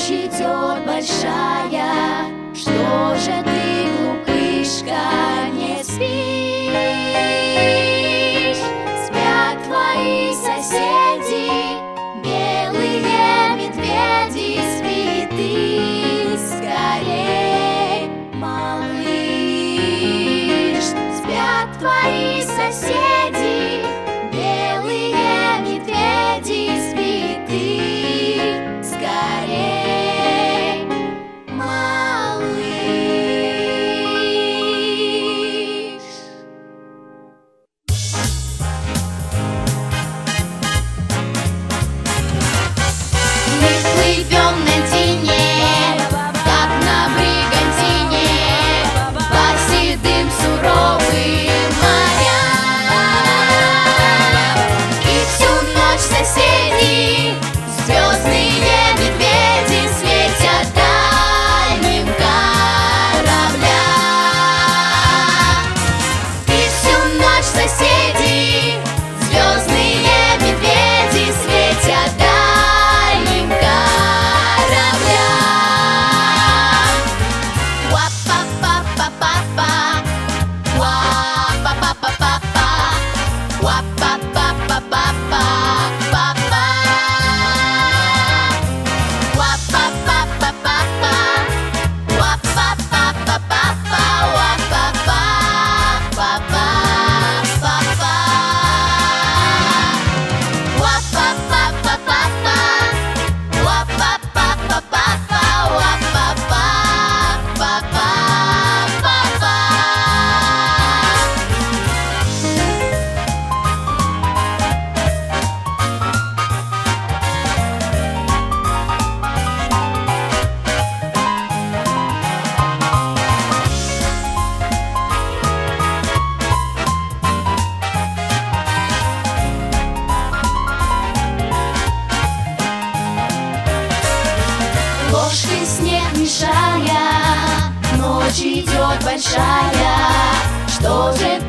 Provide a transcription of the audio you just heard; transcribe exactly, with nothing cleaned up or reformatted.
Ночь идет большая, что же ты, глупышка, не спишь? Спят твои соседи, белые медведи, спи ты скорей, малыш. Спят твои соседи, белые медведи, спи ты скорей, малыш. Мы плывем на Дине, как на бригантине, по седым суровым морям. И всю ночь соседи, звездные медведи, светят дальним кораблям. И всю ночь соседи, звездные медведи, светят дальним кораблям. Уа-па-па-па-па-па, уа-па-па-па-па-па, уа-па-па-па-па-па, па-па. Уа-па-па-па-па-па, уа-па-па-па-па-па, уа-па-па-па-па-па. Уа-па-па-па-па-па, уа-па-па-па-па-па, уа-па-па-па-па-па. Ложкой снег мешая, ночь идет большая, что же